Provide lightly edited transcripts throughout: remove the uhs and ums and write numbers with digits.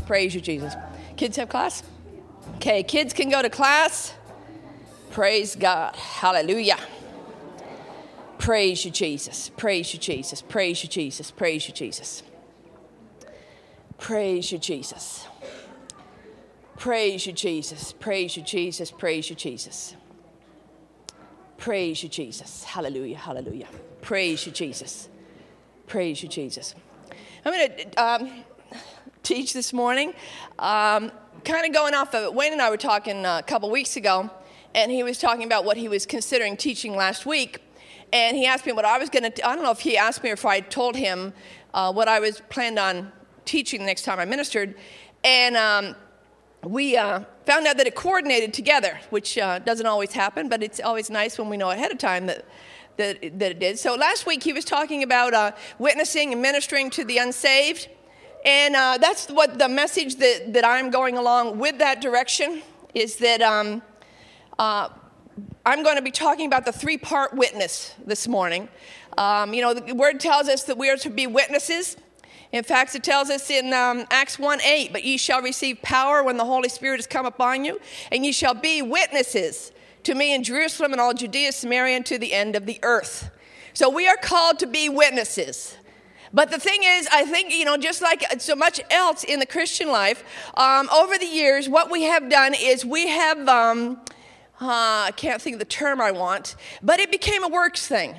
Praise you, Jesus. Kids have class? Okay, kids can go to class. Praise God. Hallelujah. Praise you, Jesus. Praise you, Jesus. Praise you, Jesus. Praise you, Jesus. Praise you, Jesus. Praise you, Jesus. Praise you, Jesus. Praise you, Jesus. Praise you, Jesus. Hallelujah. Hallelujah. Praise you, Jesus. Praise you, Jesus. I'm going to teach this morning. Kind of going off of it. Wayne and I were talking a couple weeks ago, and he was talking about what he was considering teaching last week. And he asked me what I was going to, I don't know if he asked me or if I told him what I was planned on teaching the next time I ministered. And we found out that it coordinated together, which doesn't always happen, but it's always nice when we know ahead of time that it did. So last week he was talking about witnessing and ministering to the unsaved. And that's what the message that I'm going along with that direction is that I'm going to be talking about the three-part witness this morning. The word tells us that we are to be witnesses. In fact, it tells us in Acts 1:8, but ye shall receive power when the Holy Spirit has come upon you, and ye shall be witnesses to me in Jerusalem and all Judea, Samaria, and to the end of the earth. So we are called to be witnesses. But the thing is, I think, just like so much else in the Christian life, over the years, what we have done is we have, I can't think of the term I want, but it became a works thing.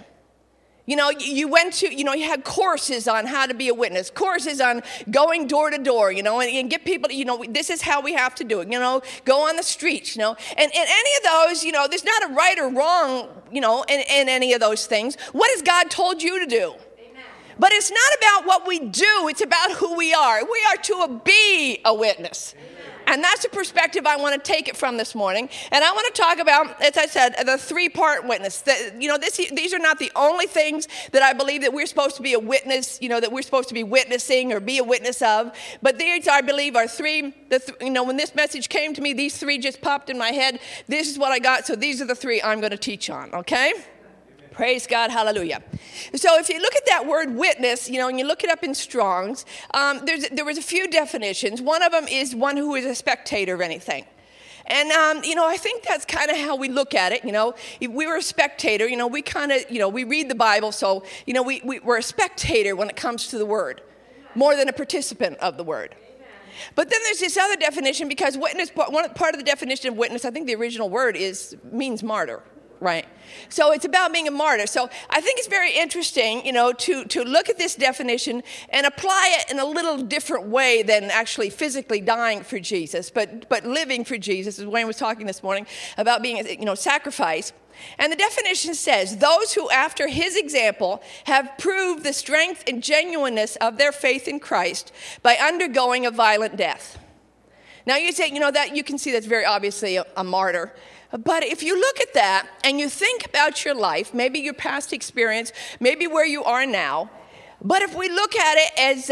You went to, you had courses on how to be a witness, courses on going door to door, and get people, this is how we have to do it, go on the streets, and any of those, there's not a right or wrong, in any of those things. What has God told you to do? Amen. But it's not about what we do, it's about who we are. We are to be a witness. Amen. And that's the perspective I want to take it from this morning. And I want to talk about, as I said, the three-part witness. These are not the only things that I believe that we're supposed to be a witness, that we're supposed to be witnessing or be a witness of. But these, I believe, are three. When this message came to me, these three just popped in my head. This is what I got, so these are the three I'm going to teach on, okay? Praise God, hallelujah. So if you look at that word witness, and you look it up in Strong's, there was a few definitions. One of them is one who is a spectator of anything. And, I think that's kind of how we look at it, If we were a spectator, we kind of, we read the Bible, so, we're a spectator when it comes to the word, more than a participant of the word. But then there's this other definition, because witness, part of the definition of witness, I think the original word means martyr. Right. So it's about being a martyr. So I think it's very interesting, to look at this definition and apply it in a little different way than actually physically dying for Jesus, but living for Jesus, as Wayne was talking this morning about being, sacrifice. And the definition says, those who after his example have proved the strength and genuineness of their faith in Christ by undergoing a violent death. Now you say, that you can see that's very obviously a martyr. But if you look at that and you think about your life, maybe your past experience, maybe where you are now, but if we look at it as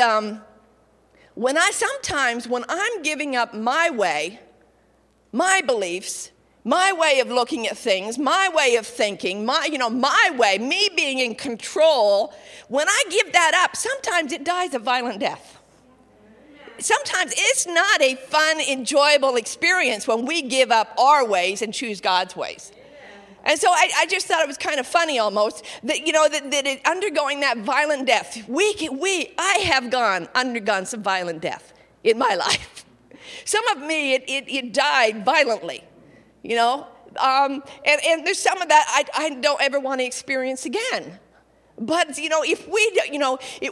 when I'm giving up my way, my beliefs, my way of looking at things, my way of thinking, my way, me being in control, when I give that up, sometimes it dies a violent death. Sometimes it's not a fun, enjoyable experience when we give up our ways and choose God's ways. And so I just thought it was kind of funny almost that, that it, undergoing that violent death, I have undergone some violent death in my life. Some of me, it died violently, and there's some of that I don't ever want to experience again. But, if we,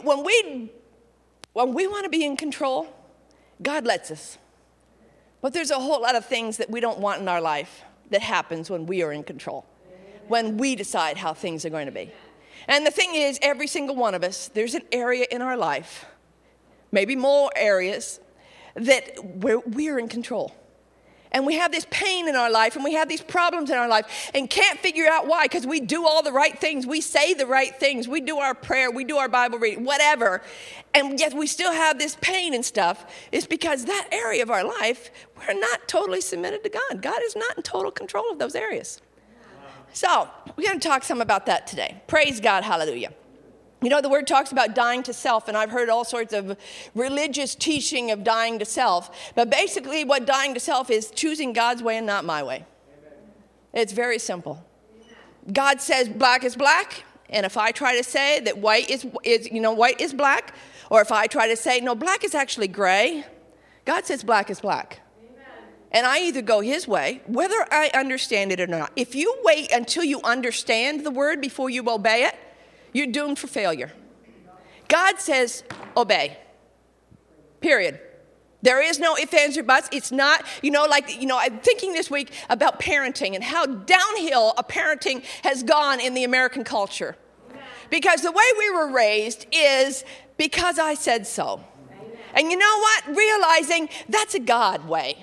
when we want to be in control, God lets us. But there's a whole lot of things that we don't want in our life that happens when we are in control, when we decide how things are going to be. And the thing is, every single one of us, there's an area in our life, maybe more areas, that we're in control. And we have this pain in our life, and we have these problems in our life, and can't figure out why, because we do all the right things, we say the right things, we do our prayer, we do our Bible reading, whatever, and yet we still have this pain and stuff. It's because that area of our life, we're not totally submitted to God. God is not in total control of those areas. So we're going to talk some about that today. Praise God, hallelujah. You know, the word talks about dying to self, and I've heard all sorts of religious teaching of dying to self. But basically what dying to self is choosing God's way and not my way. Amen. It's very simple. Amen. God says black is black, and if I try to say that white is black, or if I try to say, no, black is actually gray, God says black is black. Amen. And I either go his way, whether I understand it or not. If you wait until you understand the word before you obey it, you're doomed for failure. God says, obey. Period. There is no ifs, ands, or buts. It's not, I'm thinking this week about parenting and how downhill a parenting has gone in the American culture. Because the way we were raised is because I said so. And you know what? Realizing that's a God way.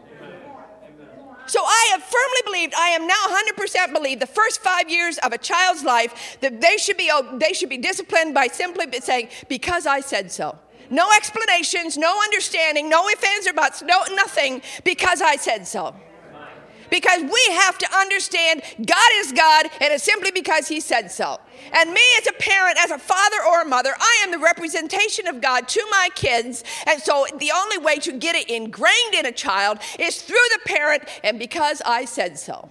So I have firmly believed, I am now 100% believe the first 5 years of a child's life that they should be disciplined by simply saying, because I said so. No explanations, no understanding, no ifs, ands, or buts, no nothing, because I said so. Because we have to understand God is God, and it's simply because he said so. And me as a parent, as a father or a mother, I am the representation of God to my kids. And so the only way to get it ingrained in a child is through the parent, and because I said so.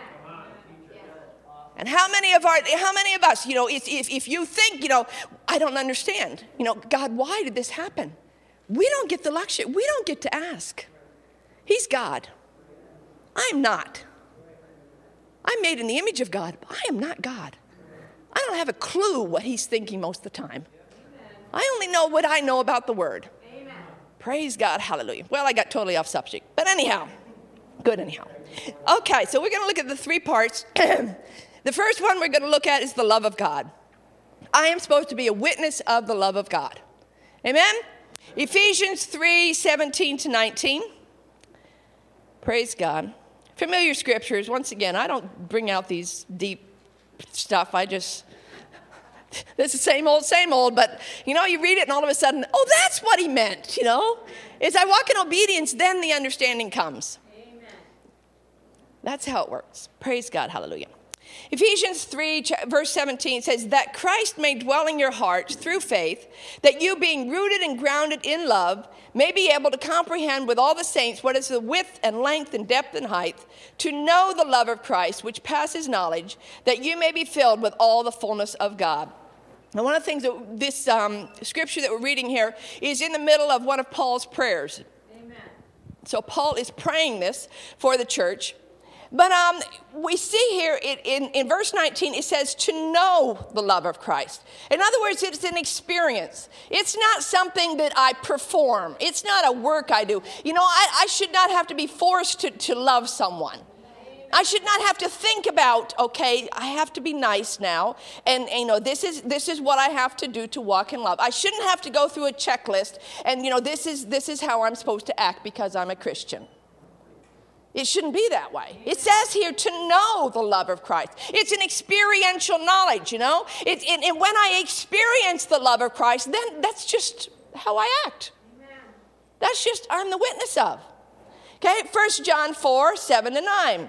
And how many of us, if you think, I don't understand, God, why did this happen? We don't get the lecture. We don't get to ask. He's God. I am not. I'm made in the image of God, but I am not God. I don't have a clue what he's thinking most of the time. I only know what I know about the word. Amen. Praise God. Hallelujah. Well, I got totally off subject. But anyhow. Okay, so we're going to look at the 3 parts. The first one we're going to look at is the love of God. I am supposed to be a witness of the love of God. Amen? Ephesians 3:17-19. Praise God. Familiar scriptures. Once again, I don't bring out these deep stuff. This is same old, but you read it and all of a sudden, oh, that's what he meant, As I walk in obedience, then the understanding comes. Amen. That's how it works. Praise God. Hallelujah. Ephesians 3, verse 17 says, that Christ may dwell in your hearts through faith, that you being rooted and grounded in love, may be able to comprehend with all the saints what is the width and length and depth and height, to know the love of Christ, which passes knowledge, that you may be filled with all the fullness of God. Now, one of the things that this scripture that we're reading here is in the middle of one of Paul's prayers. Amen. So Paul is praying this for the church. But we see here in verse 19, it says to know the love of Christ. In other words, it's an experience. It's not something that I perform. It's not a work I do. I should not have to be forced to love someone. I should not have to think about, okay, I have to be nice now. And this is what I have to do to walk in love. I shouldn't have to go through a checklist and, this is how I'm supposed to act because I'm a Christian. It shouldn't be that way. It says here to know the love of Christ. It's an experiential knowledge, And when I experience the love of Christ, then that's just how I act. Amen. That's just I'm the witness of. Okay, 1 John 4:7-9.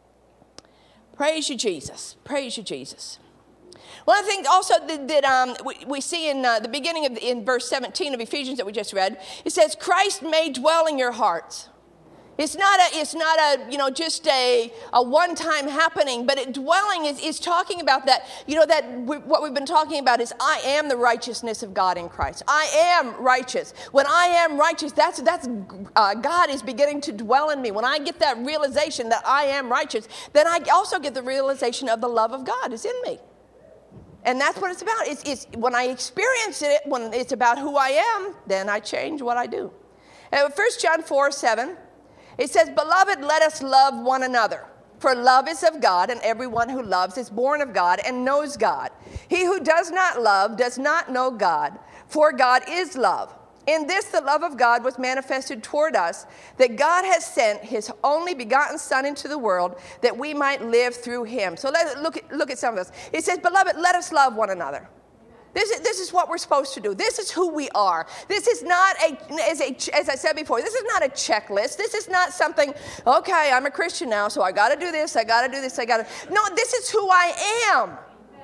Praise you, Jesus. Praise you, Jesus. One of the things also that we see in the beginning in verse 17 of Ephesians that we just read, it says, Christ may dwell in your hearts. It's not just a one-time happening, but dwelling is talking about that, what we've been talking about is I am the righteousness of God in Christ. I am righteous. When I am righteous, that's God is beginning to dwell in me. When I get that realization that I am righteous, then I also get the realization of the love of God is in me. And that's what it's about. It's when I experience it, when it's about who I am, then I change what I do. And 1 John 4:7, it says, Beloved, let us love one another. For love is of God, and everyone who loves is born of God and knows God. He who does not love does not know God, for God is love. In this the love of God was manifested toward us, that God has sent his only begotten Son into the world, that we might live through him. So let's look at some of this. It says, Beloved, let us love one another. This is what we're supposed to do. This is who we are. This is not as I said before, this is not a checklist. This is not something, okay, I'm a Christian now, so I got to do this, I got to do this, No, this is who I am.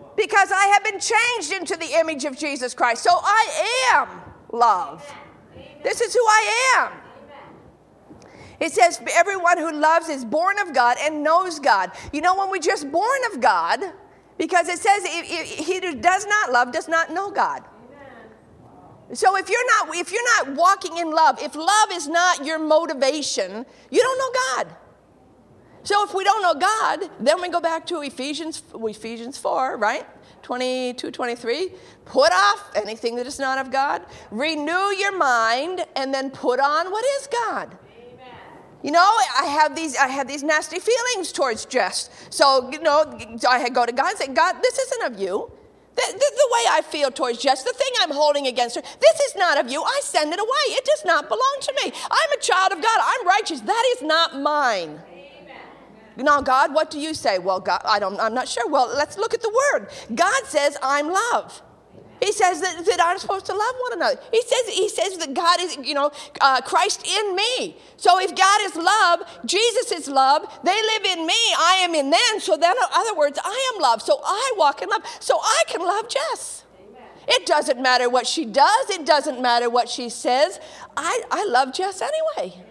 Because I have been changed into the image of Jesus Christ. So I am love. This is who I am. It says, everyone who loves is born of God and knows God. You know, when we're just born of God, because it says, he who does not love does not know God. So if you're not walking in love, if love is not your motivation, you don't know God. So if we don't know God, then we go back to Ephesians 4, right? 22, 23. Put off anything that is not of God. Renew your mind, and then put on what is God. Amen. You know, I have these nasty feelings towards Jess. So, you know, I go to God and say, God, this isn't of you. The way I feel towards Jess, the thing I'm holding against her, this is not of you. I send it away. It does not belong to me. I'm a child of God. I'm righteous. That is not mine. Now, God, what do you say? Well, God, I'm not sure. Well, let's look at the word. God says, I'm love. He says that I'm supposed to love one another. He says that God is, Christ in me. So if God is love, Jesus is love, they live in me, I am in them. So then, in other words, I am love. So I walk in love. So I can love Jess. Amen. It doesn't matter what she does. It doesn't matter what she says. I love Jess anyway.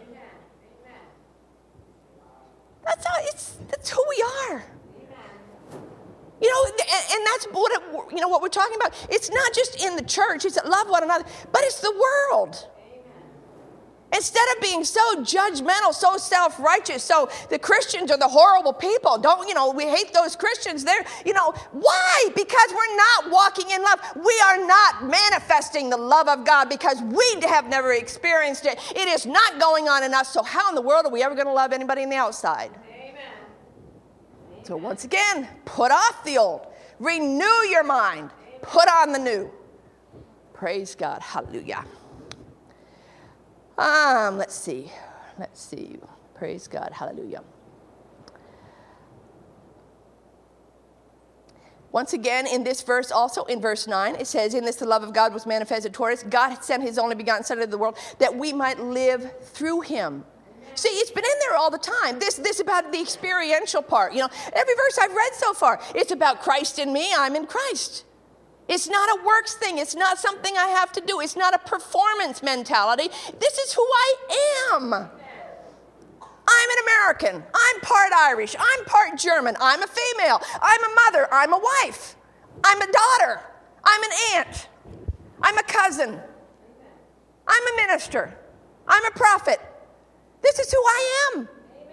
That's who we are. You know, and that's what we're talking about. It's not just in the church. It's love one another, but it's the world. Instead of being so judgmental, so self-righteous, so the Christians are the horrible people. We hate those Christians. Why? Because we're not walking in love. We are not manifesting the love of God because we have never experienced it. It is not going on in us. So how in the world are we ever going to love anybody on the outside? Amen. So once again, put off the old. Renew your mind. Put on the new. Praise God. Hallelujah. Let's see. Praise God. Hallelujah. Once again, in this verse also, in verse 9, it says, in this the love of God was manifested toward us. God sent his only begotten Son into the world that we might live through him. See, it's been in there all the time. This about the experiential part. Every verse I've read so far, it's about Christ in me, I'm in Christ. It's not a works thing. It's not something I have to do. It's not a performance mentality. This is who I am. I'm an American. I'm part Irish. I'm part German. I'm a female. I'm a mother. I'm a wife. I'm a daughter. I'm an aunt. I'm a cousin. I'm a minister. I'm a prophet. This is who I am.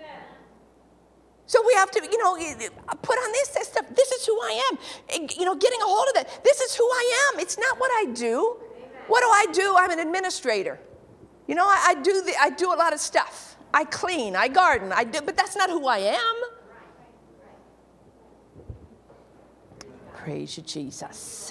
So we have to, put on this stuff. This is who I am. Getting a hold of that. This is who I am. It's not what I do. Amen. What do I do? I'm an administrator. I do a lot of stuff. I clean. I garden. But that's not who I am. Praise you, Jesus.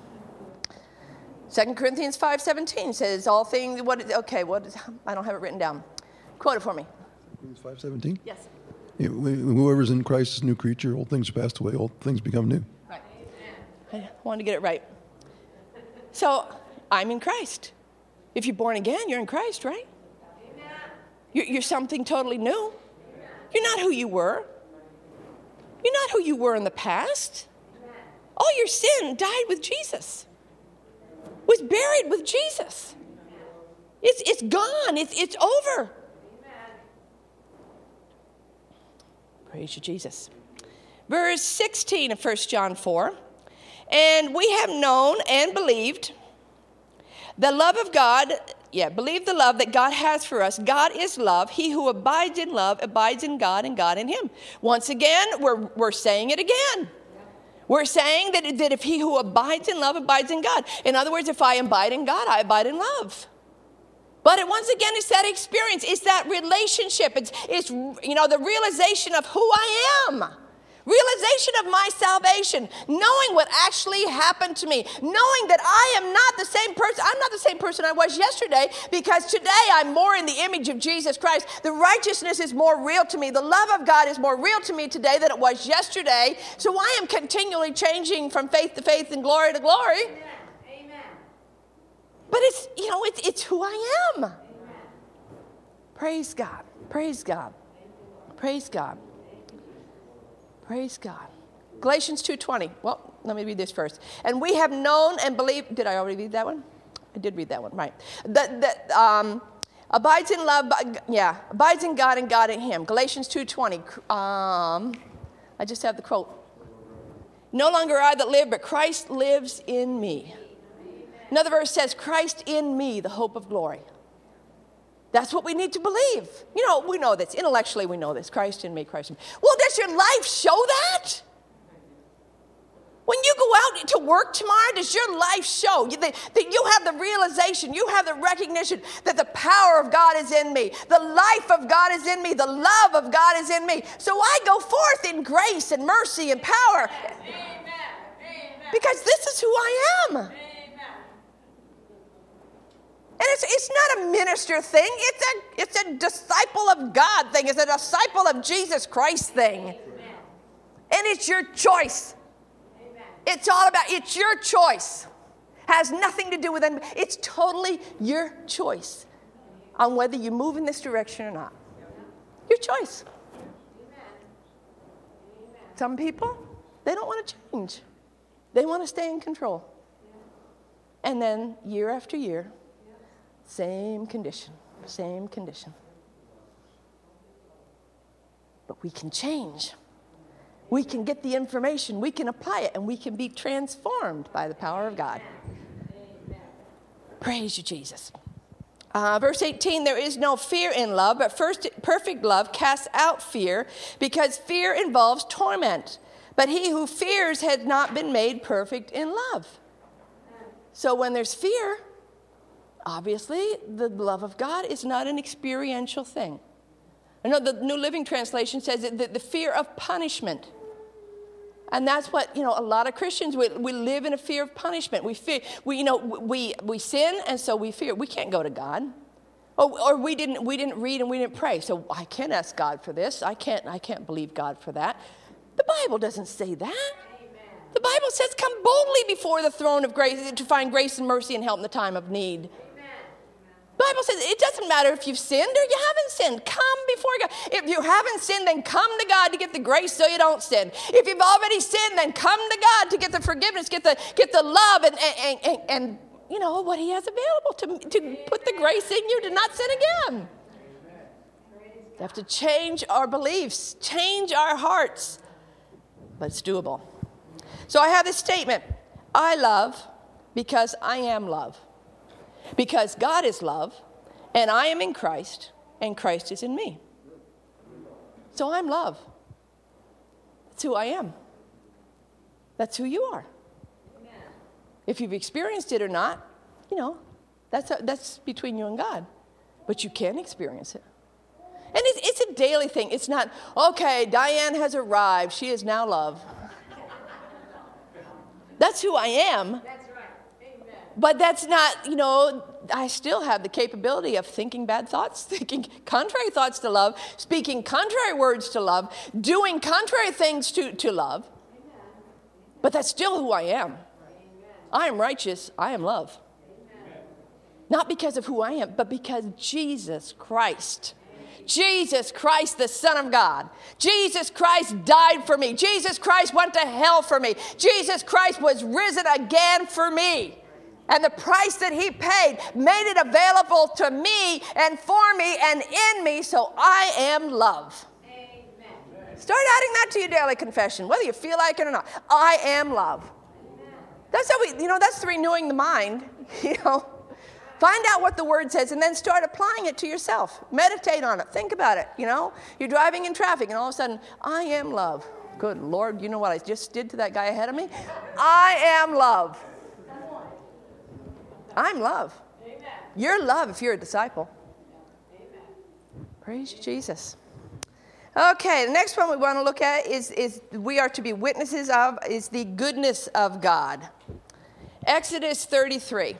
2 Corinthians 5:17 says, all things, I don't have it written down. Quote it for me. 5:17? Yes. Whoever's in Christ is a new creature. Old things are passed away. Old things become new. Right. I wanted to get it right. So, I'm in Christ. If you're born again, you're in Christ, right? You're something totally new. You're not who you were. You're not who you were in the past. All your sin died with Jesus. Was buried with Jesus. It's gone. It's over. Praise you, Jesus. Verse 16 of 1 John 4. And we have known and believed the love of God. Believe the love that God has for us. God is love. He who abides in love abides in God and God in him. Once again, we're saying it again. We're saying that if he who abides in love abides in God. In other words, if I abide in God, I abide in love. But once again, it's that experience. It's that relationship. It's the realization of who I am. Realization of my salvation. Knowing what actually happened to me. Knowing that I am not the same person. I'm not the same person I was yesterday because today I'm more in the image of Jesus Christ. The righteousness is more real to me. The love of God is more real to me today than it was yesterday. So I am continually changing from faith to faith and glory to glory. But it's who I am. Amen. Praise God. Praise God. Praise God. Praise God. Galatians 2:20. Well, let me read this first. And we have known and believed. Did I already read that one? I did read that one, right. Abides in love, abides in God and God in him. Galatians 2:20. I just have the quote. No longer I that live, but Christ lives in me. Another verse says, Christ in me, the hope of glory. That's what we need to believe. You know, we know this. Intellectually, we know this. Christ in me, Christ in me. Well, does your life show that? When you go out to work tomorrow, does your life show that you have the realization, you have the recognition that the power of God is in me, the life of God is in me, the love of God is in me. So I go forth in grace and mercy and power. Amen. Because this is who I am. Amen. And it's not a minister thing. It's a disciple of God thing. It's a disciple of Jesus Christ thing. Amen. And it's your choice. It's all about, it's your choice. Has nothing to do with it. It's totally your choice on whether you move in this direction or not. Your choice. Some people, they don't want to change. They want to stay in control. And then year after year, same condition, same condition. But we can change. We can get the information, we can apply it, and we can be transformed by the power of God. Amen. Praise you, Jesus. Verse 18, there is no fear in love, but first perfect love casts out fear, because fear involves torment. But he who fears has not been made perfect in love. So when there's fear, obviously the love of God is not an experiential thing. I know the New Living Translation says that the fear of punishment. And that's what, a lot of Christians, we live in a fear of punishment. We fear, we sin, and so we fear. We can't go to God. Or we didn't read and we didn't pray. So I can't ask God for this. I can't believe God for that. The Bible doesn't say that. Amen. The Bible says, come boldly before the throne of grace to find grace and mercy and help in the time of need. The Bible says it doesn't matter if you've sinned or you haven't sinned. Come before God. If you haven't sinned, then come to God to get the grace so you don't sin. If you've already sinned, then come to God to get the forgiveness, get the love, and what he has available to put the grace in you to not sin again. We have to change our beliefs, change our hearts. But it's doable. So I have this statement. I love because I am love. Because God is love, and I am in Christ, and Christ is in me. So I'm love. That's who I am. That's who you are. Amen. If you've experienced it or not, that's between you and God. But you can experience it. And it's a daily thing. It's not, okay, Diane has arrived. She is now love. That's who I am. But that's not, I still have the capability of thinking bad thoughts, thinking contrary thoughts to love, speaking contrary words to love, doing contrary things to love. Amen. But that's still who I am. Amen. I am righteous. I am love. Amen. Not because of who I am, but because Jesus Christ, the Son of God. Jesus Christ died for me. Jesus Christ went to hell for me. Jesus Christ was risen again for me. And the price that he paid made it available to me and for me and in me, so I am love. Amen. Start adding that to your daily confession, whether you feel like it or not. I am love. Amen. That's how that's the renewing the mind. Find out what the word says and then start applying it to yourself. Meditate on it. Think about it. You're driving in traffic and all of a sudden, I am love. Good Lord, you know what I just did to that guy ahead of me? I am love. I'm love. Amen. You're love if you're a disciple. Amen. Praise you, Jesus. Okay, the next one we want to look at is we are to be witnesses of, is the goodness of God. Exodus 33.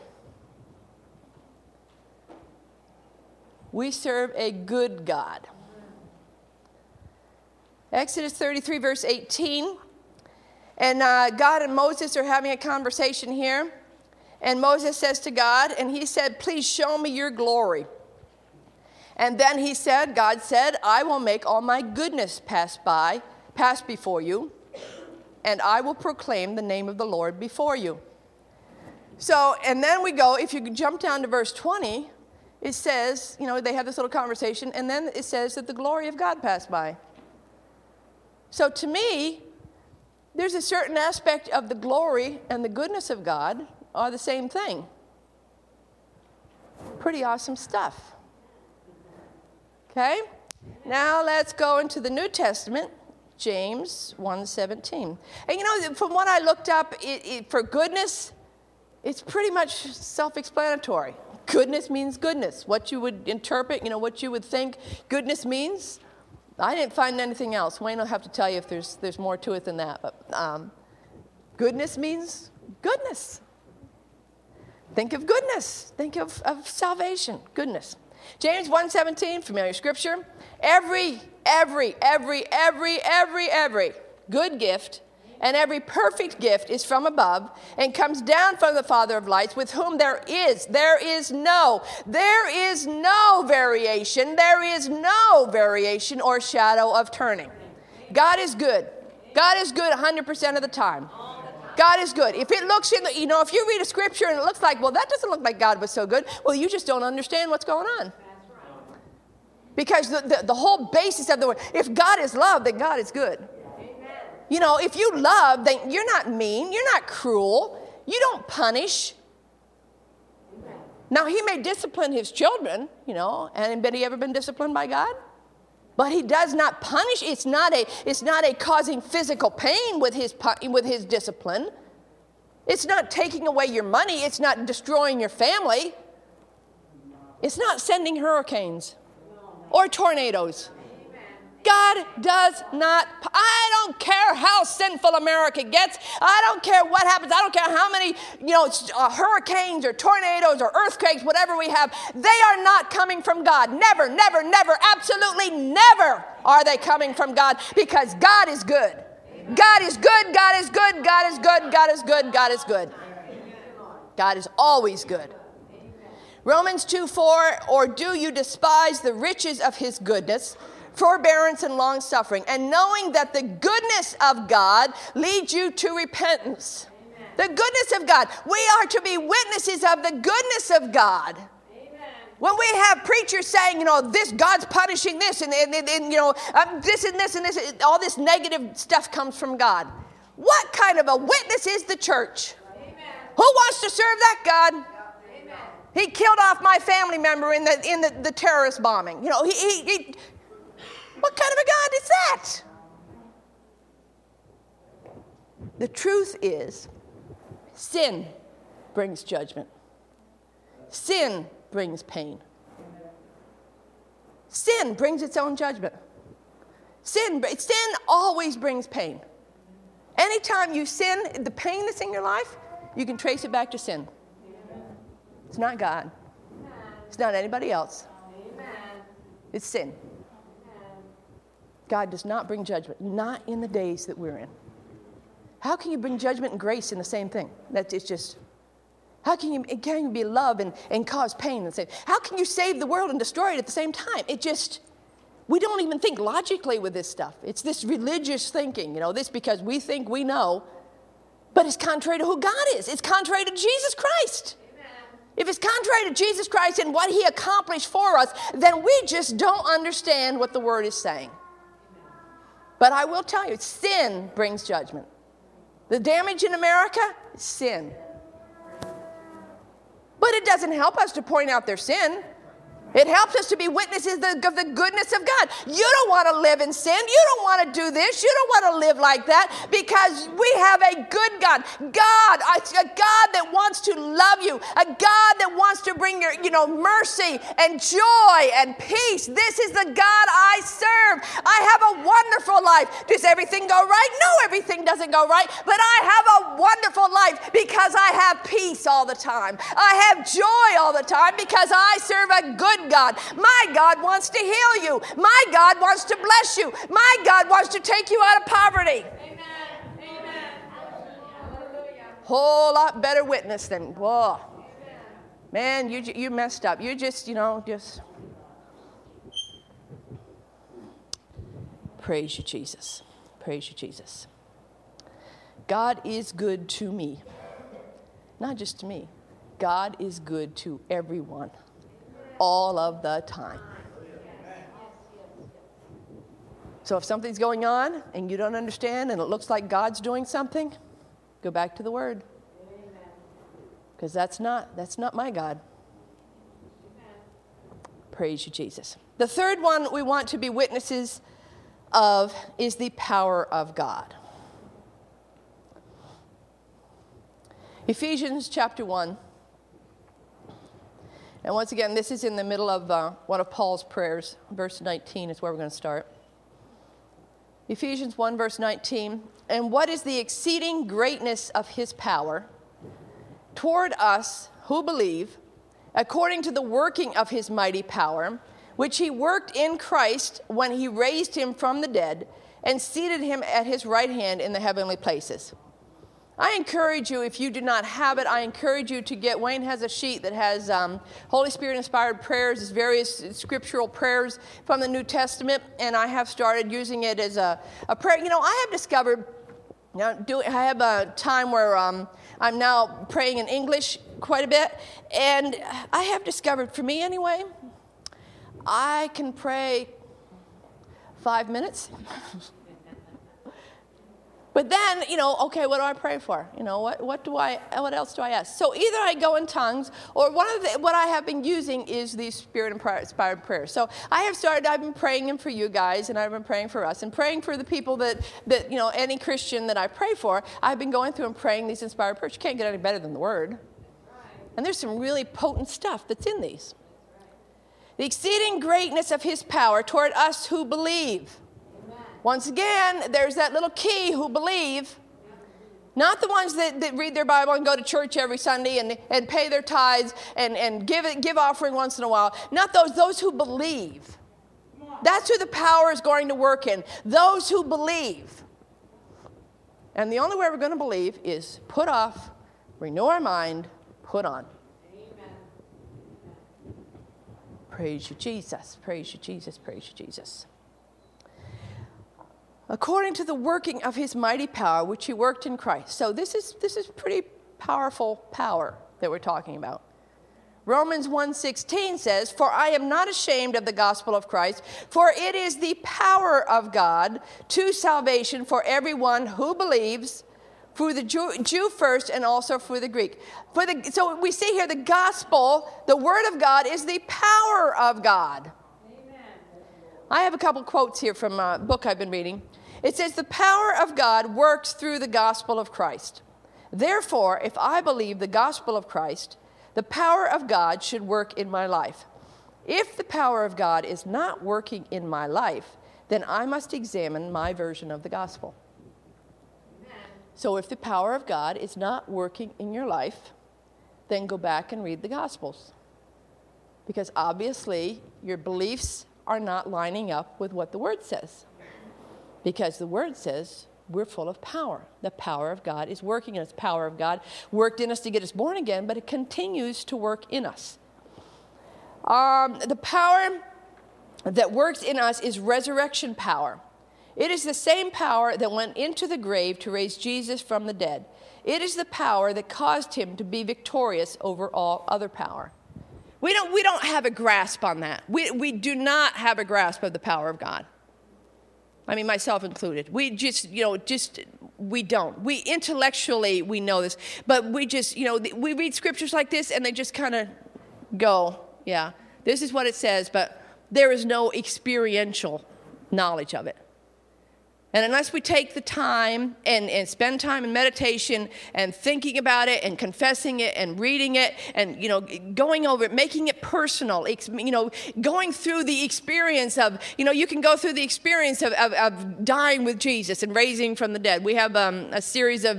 We serve a good God. Exodus 33, verse 18. And God and Moses are having a conversation here. And Moses says to God, and he said, please show me your glory. And then God said, I will make all my goodness pass before you, and I will proclaim the name of the Lord before you. So, and then we go, if you jump down to verse 20, it says, they have this little conversation, and then it says that the glory of God passed by. So to me, there's a certain aspect of the glory and the goodness of God are the same thing. Pretty awesome stuff. Okay? Now let's go into the New Testament, James 1:17. And from what I looked up, for goodness, it's pretty much self-explanatory. Goodness means goodness. What you would interpret, what you would think goodness means. I didn't find anything else. Wayne will have to tell you if there's more to it than that. But goodness means goodness. Think of goodness. Think of salvation, goodness. James 1:17, familiar scripture. Every good gift and every perfect gift is from above and comes down from the Father of lights, with whom there is no variation or shadow of turning. God is good. God is good 100% of the time. God is good. If it looks if you read a scripture and it looks like, well, that doesn't look like God was so good, well, you just don't understand what's going on. Because the whole basis of the word, if God is love, then God is good. If you love, then you're not mean, you're not cruel, you don't punish. Now, he may discipline his children, anybody ever been disciplined by God? But he does not punish. It's not a causing physical pain with his discipline. It's not taking away your money. It's not destroying your family. It's not sending hurricanes or tornadoes. God does not. I don't care how sinful America gets. I don't care what happens. I don't care how many, hurricanes or tornadoes or earthquakes, whatever we have. They are not coming from God. Never, never, never, absolutely never are they coming from God, because God is good. God is good. God is good. God is good. God is good. God is good. God is always good. Romans 2:4, or do you despise the riches of his goodness, forbearance and long-suffering, and knowing that the goodness of God leads you to repentance? Amen. The goodness of God. We are to be witnesses of the goodness of God. Amen. When we have preachers saying, this God's punishing this, and this and this and this, all this negative stuff comes from God. What kind of a witness is the church? Amen. Who wants to serve that God? Amen. He killed off my family member in the terrorist bombing. What kind of a God is that? The truth is, sin brings judgment. Sin brings pain. Sin brings its own judgment. Sin always brings pain. Anytime you sin, the pain that's in your life, you can trace it back to sin. It's not God. It's not anybody else. It's sin. God does not bring judgment, not in the days that we're in. How can you bring judgment and grace in the same thing? How can you be love and cause pain? How can you save the world and destroy it at the same time? We don't even think logically with this stuff. It's this religious thinking, this because we think we know, but it's contrary to who God is. It's contrary to Jesus Christ. If it's contrary to Jesus Christ and what he accomplished for us, then we just don't understand what the word is saying. But I will tell you, sin brings judgment. The damage in America is sin. But it doesn't help us to point out their sin. It helps us to be witnesses of the goodness of God. You don't want to live in sin. You don't want to do this. You don't want to live like that, because we have a good God. A God that wants to love you. A God that wants to bring your, mercy and joy and peace. This is the God I serve. I have a wonderful life. Does everything go right? No, everything doesn't go right. But I have a wonderful life because I have peace all the time. I have joy all the time because I serve a good God. My God wants to heal you. My God wants to bless you. My God wants to take you out of poverty. Amen. Amen. Whole lot better witness than, whoa. Man, you messed up. You just praise you, Jesus. Praise you, Jesus. God is good to me. Not just to me. God is good to everyone. All of the time. So if something's going on and you don't understand and it looks like God's doing something, go back to the Word. Because that's not my God. Praise you, Jesus. The third one we want to be witnesses of is the power of God. Ephesians chapter 1. And once again, this is in the middle of one of Paul's prayers. Verse 19 is where we're going to start. Ephesians 1, verse 19. And what is the exceeding greatness of his power toward us who believe, according to the working of his mighty power, which he worked in Christ when he raised him from the dead and seated him at his right hand in the heavenly places. I encourage you, if you do not have it, I encourage you to get, Wayne has a sheet that has Holy Spirit-inspired prayers, there's various scriptural prayers from the New Testament, and I have started using it as a prayer. You know, I have discovered, I have a time where I'm now praying in English quite a bit, and I have discovered, for me anyway, I can pray 5 minutes. But then, okay, what do I pray for? What else do I ask? So either I go in tongues, or what I have been using is these Spirit-inspired prayers. So I've been praying them for you guys, and I've been praying for us, and praying for the people that any Christian that I pray for. I've been going through and praying these inspired prayers. You can't get any better than the Word. And there's some really potent stuff that's in these. The exceeding greatness of his power toward us who believe. Once again, there's that little key, who believe. Not the ones that read their Bible and go to church every Sunday and pay their tithes and give offering once in a while. Not those who believe. That's who the power is going to work in. Those who believe. And the only way we're going to believe is put off, renew our mind, put on. Amen. Praise you, Jesus. Praise you, Jesus. Praise you, Jesus. According to the working of his mighty power, which he worked in Christ. So this is pretty powerful power that we're talking about. Romans 1:16 says, "For I am not ashamed of the gospel of Christ, for it is the power of God to salvation for everyone who believes, for the Jew first and also for the Greek." So we see here the gospel, the word of God, is the power of God. Amen. I have a couple quotes here from a book I've been reading. It says, "The power of God works through the gospel of Christ. Therefore, if I believe the gospel of Christ, the power of God should work in my life. If the power of God is not working in my life, then I must examine my version of the gospel." Amen. So if the power of God is not working in your life, then go back and read the Gospels. Because obviously, your beliefs are not lining up with what the Word says. Because the Word says we're full of power. The power of God is working in us. Power of God worked in us to get us born again, but it continues to work in us. The power that works in us is resurrection power. It is the same power that went into the grave to raise Jesus from the dead. It is the power that caused him to be victorious over all other power. We don't have a grasp on that. We do not have a grasp of the power of God. I mean, myself included. We we don't. We intellectually, we know this, but we read scriptures like this and they just kind of go, yeah, this is what it says, but there is no experiential knowledge of it. And unless we take the time and spend time in meditation and thinking about it and confessing it and reading it and, going over it, making it personal, going through the experience of, you can go through the experience of dying with Jesus and raising from the dead. We have a series of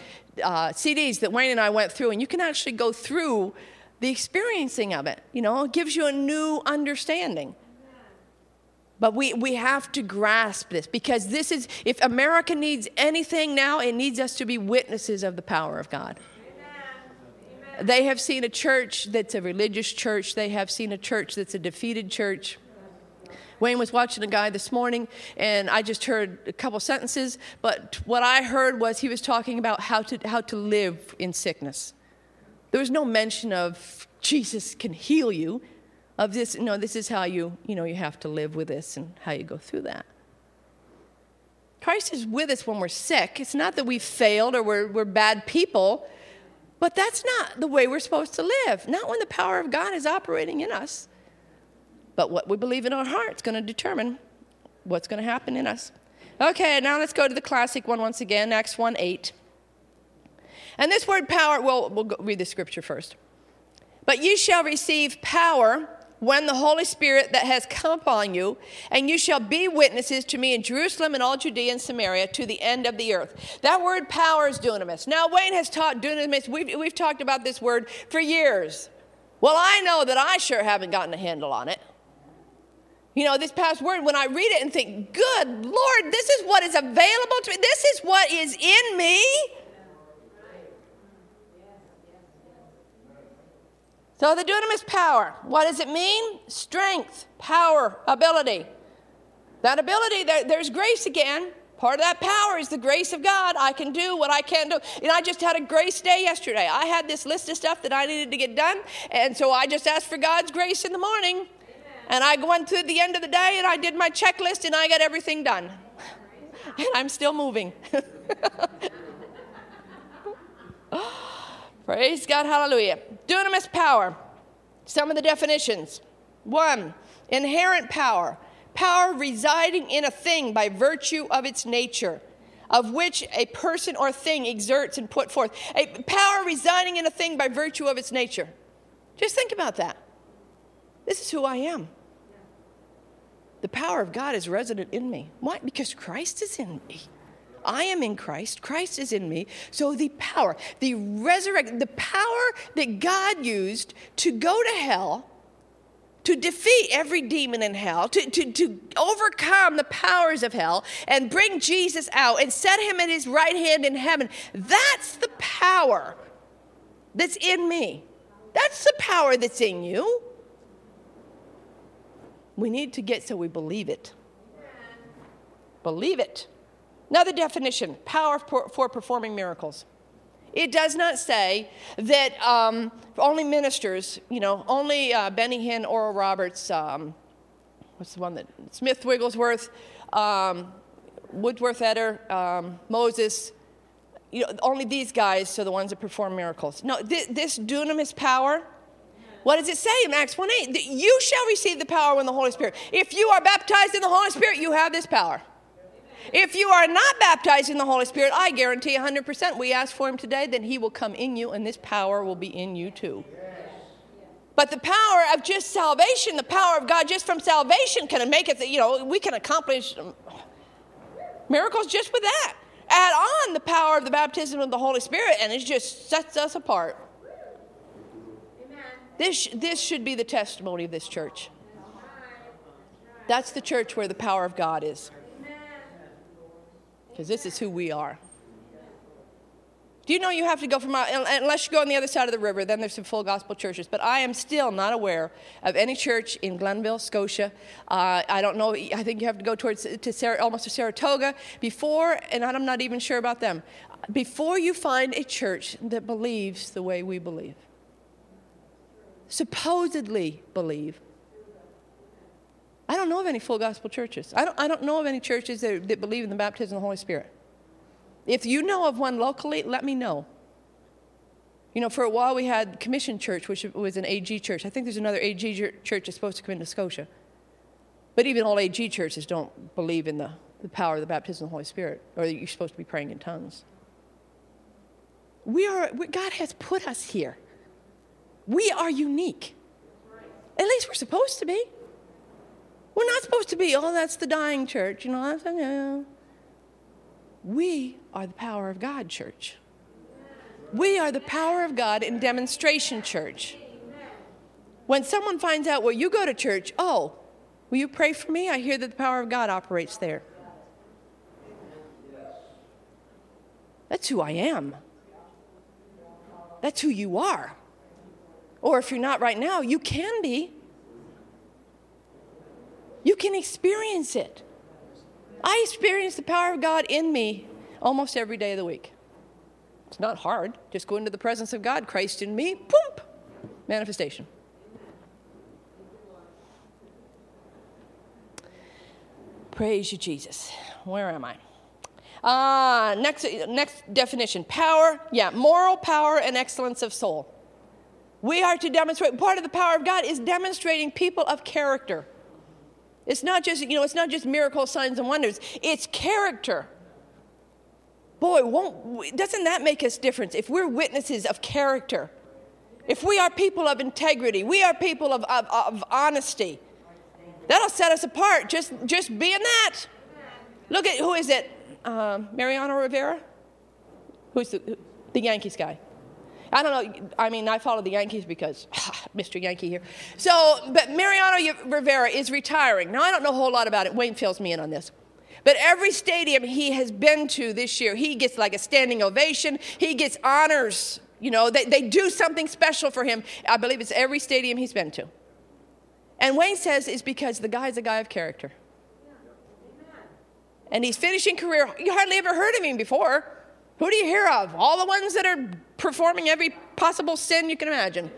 CDs that Wayne and I went through, and you can actually go through the experiencing of it. It gives you a new understanding. But we have to grasp this, because this is, if America needs anything now, it needs us to be witnesses of the power of God. Amen. They have seen a church that's a religious church. They have seen a church that's a defeated church. Wayne was watching a guy this morning, and I just heard a couple sentences, but what I heard was he was talking about how to live in sickness. There was no mention of Jesus can heal you, of this, no, this is how you have to live with this and how you go through that. Christ is with us when we're sick. It's not that we've failed or we're bad people, but that's not the way we're supposed to live. Not when the power of God is operating in us. But what we believe in our heart is going to determine what's going to happen in us. Okay, now let's go to the classic one once again, Acts 1:8. And this word power, we'll read the scripture first. But you shall receive power when the Holy Spirit that has come upon you, and you shall be witnesses to me in Jerusalem and all Judea and Samaria to the end of the earth. That word power is dunamis. Now, Wayne has taught dunamis. We've talked about this word for years. Well, I know that I sure haven't gotten a handle on it. This past word, when I read it and think, good Lord, this is what is available to me. This is what is in me. So the dunamis power, what does it mean? Strength, power, ability. That ability, there's grace again. Part of that power is the grace of God. I can do what I can't do. I just had a grace day yesterday. I had this list of stuff that I needed to get done, and so I just asked for God's grace in the morning. And I went to the end of the day, and I did my checklist, and I got everything done. And I'm still moving. Praise God, hallelujah. Dunamis power. Some of the definitions. 1, inherent power. Power residing in a thing by virtue of its nature, of which a person or thing exerts and put forth. A power residing in a thing by virtue of its nature. Just think about that. This is who I am. The power of God is resident in me. Why? Because Christ is in me. I am in Christ. Christ is in me. So the power, the resurrection, the power that God used to go to hell, to defeat every demon in hell, to overcome the powers of hell and bring Jesus out and set him at his right hand in heaven. That's the power that's in me. That's the power that's in you. We need to get so we believe it. Believe it. Another definition, power for performing miracles. It does not say that only ministers, only Benny Hinn, Oral Roberts, what's the one that, Smith Wigglesworth, Woodworth Etter, Moses, only these guys are the ones that perform miracles. No, this dunamis power, what does it say in Acts 1:8? That you shall receive the power when the Holy Spirit. If you are baptized in the Holy Spirit, you have this power. If you are not baptized in the Holy Spirit, I guarantee 100% we ask for him today, then he will come in you and this power will be in you too. But the power of just salvation, the power of God just from salvation can make it, we can accomplish miracles just with that. Add on the power of the baptism of the Holy Spirit and it just sets us apart. This should be the testimony of this church. That's the church where the power of God is. Because this is who we are. Do you know you have to go unless you go on the other side of the river, then there's some full gospel churches. But I am still not aware of any church in Glenville, Scotia. I don't know, I think you have to go almost to Saratoga before, and I'm not even sure about them, before you find a church that believes the way we believe. Supposedly believe. I don't know of any full gospel churches. I don't know of any churches that believe in the baptism of the Holy Spirit. If you know of one locally, let me know. For a while we had Commission Church, which was an AG church. I think there's another AG church that's supposed to come into Scotia. But even all AG churches don't believe in the power of the baptism of the Holy Spirit, or that you're supposed to be praying in tongues. God has put us here. We are unique. At least we're supposed to be. We're not supposed to be, that's the dying church. We are the power of God church. We are the power of God in demonstration church. When someone finds out, well, you go to church, will you pray for me? I hear that the power of God operates there. That's who I am. That's who you are. Or if you're not right now, you can be. You can experience it. I experience the power of God in me almost every day of the week. It's not hard. Just go into the presence of God, Christ in me, boom, manifestation. Praise you, Jesus. Where am I? Next definition. Power, moral power and excellence of soul. We are to demonstrate, part of the power of God is demonstrating people of character. It's not just, it's not just miracles, signs, and wonders. It's character. Boy, doesn't that make us different if we're witnesses of character? If we are people of integrity, we are people of honesty. That'll set us apart, just being that. Look at, who is it? Mariano Rivera? Who's the Yankees guy? I don't know. I mean, I follow the Yankees because Mr. Yankee here. But Mariano Rivera is retiring. Now, I don't know a whole lot about it. Wayne fills me in on this. But every stadium he has been to this year, he gets like a standing ovation. He gets honors. They do something special for him. I believe it's every stadium he's been to. And Wayne says it's because the guy's a guy of character. And he's finishing career. You hardly ever heard of him before. Who do you hear of? All the ones that are performing every possible sin you can imagine.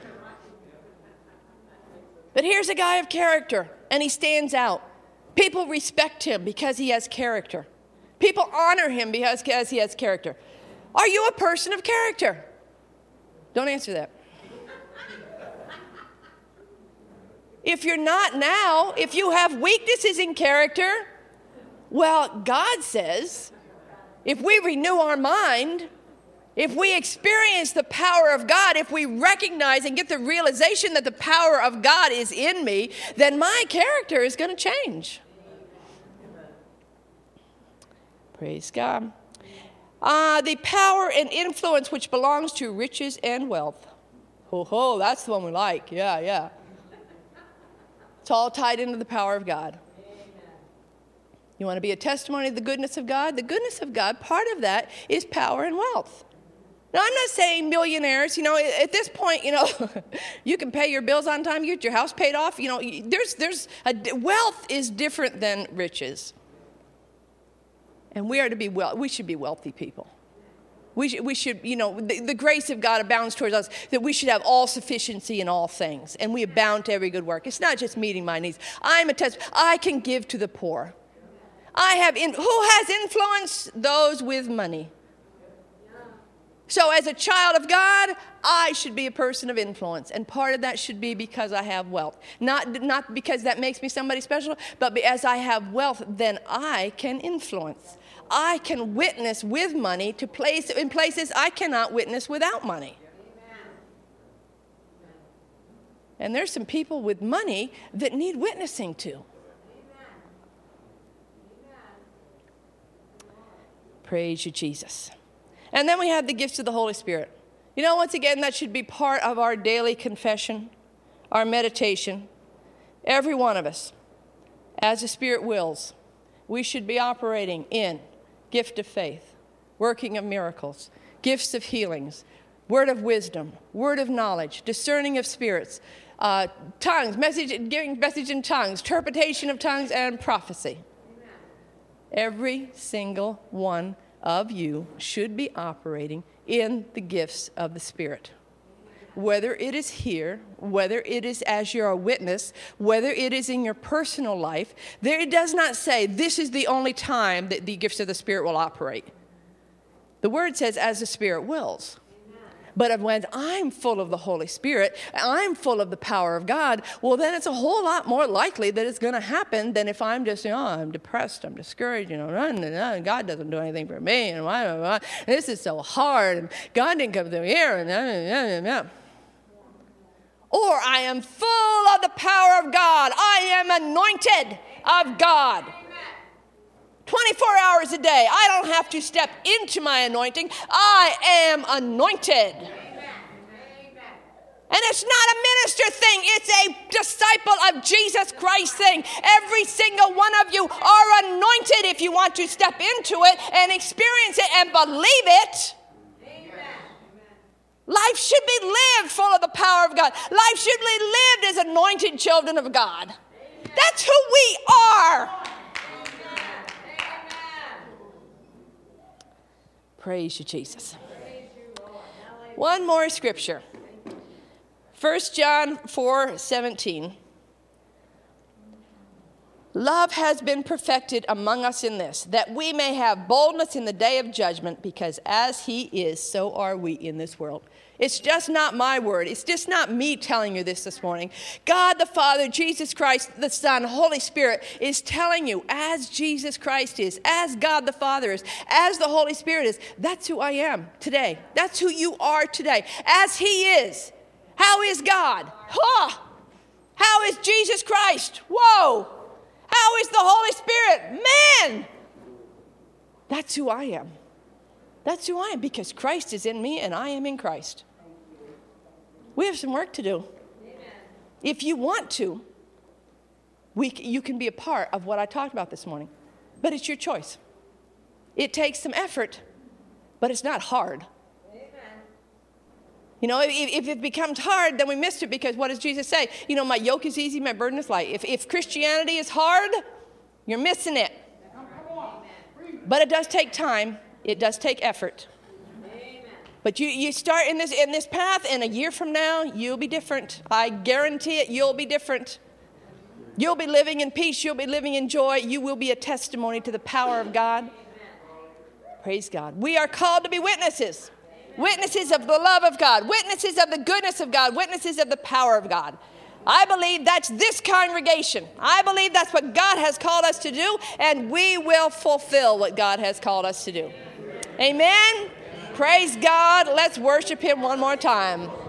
But here's a guy of character, and he stands out. People respect him because he has character. People honor him because he has character. Are you a person of character? Don't answer that. If you're not now, if you have weaknesses in character, well, God says, if we renew our mind, if we experience the power of God, if we recognize and get the realization that the power of God is in me, then my character is going to change. Praise God. The power and influence which belongs to riches and wealth. Ho, that's the one we like. Yeah. It's all tied into the power of God. You want to be a testimony of the goodness of God? The goodness of God, part of that is power and wealth. Now, I'm not saying millionaires. At this point, you can pay your bills on time, you get your house paid off. Wealth is different than riches. And we should be wealthy people. We should, the grace of God abounds towards us, that we should have all sufficiency in all things, and we abound to every good work. It's not just meeting my needs. I can give to the poor. Who has influence? Those with money. So as a child of God, I should be a person of influence, and part of that should be because I have wealth. Not because that makes me somebody special, but as I have wealth, then I can influence. I can witness with money in places I cannot witness without money. And there's some people with money that need witnessing to. Praise you, Jesus. And then we have the gifts of the Holy Spirit. Once again, that should be part of our daily confession, our meditation. Every one of us, as the Spirit wills, we should be operating in gift of faith, working of miracles, gifts of healings, word of wisdom, word of knowledge, discerning of spirits, tongues, giving message in tongues, interpretation of tongues, and prophecy. Amen. Every single one of you should be operating in the gifts of the Spirit. Whether it is here, whether it is as you're a witness, whether it is in your personal life, it does not say this is the only time that the gifts of the Spirit will operate. The Word says as the Spirit wills. But when I'm full of the Holy Spirit, I'm full of the power of God, well, then it's a whole lot more likely that it's going to happen than if I'm just, I'm depressed, I'm discouraged, God doesn't do anything for me, and this is so hard, and God didn't come through here, and Or I am full of the power of God. I am anointed of God. 24 hours a day. I don't have to step into my anointing. I am anointed. And it's not a minister thing. It's a disciple of Jesus Christ thing. Every single one of you are anointed if you want to step into it and experience it and believe it. Life should be lived full of the power of God. Life should be lived as anointed children of God. That's who we Praise you, Jesus. One more scripture. 1 John 4:17. Love has been perfected among us in this, that we may have boldness in the day of judgment, because as he is, so are we in this world. It's just not my word. It's just not me telling you this morning. God the Father, Jesus Christ, the Son, Holy Spirit is telling you, as Jesus Christ is, as God the Father is, as the Holy Spirit is, that's who I am today. That's who you are today. As he is. How is God? Huh? How is Jesus Christ? Whoa! How is the Holy Spirit? Man! That's who I am. That's who I am, because Christ is in me and I am in Christ. We have some work to do. Amen. If you want to, you can be a part of what I talked about this morning. But it's your choice. It takes some effort, but it's not hard. Amen. You know, if it becomes hard, then we missed it, because what does Jesus say? You know, my yoke is easy, my burden is light. If Christianity is hard, you're missing it. But it does take time. It does take effort. Amen. But you start in this path, and a year from now, you'll be different. I guarantee it, you'll be different. You'll be living in peace. You'll be living in joy. You will be a testimony to the power of God. Amen. Praise God. We are called to be witnesses. Amen. Witnesses of the love of God. Witnesses of the goodness of God. Witnesses of the power of God. I believe that's this congregation. I believe that's what God has called us to do, and we will fulfill what God has called us to do. Amen. Praise God. Let's worship him one more time.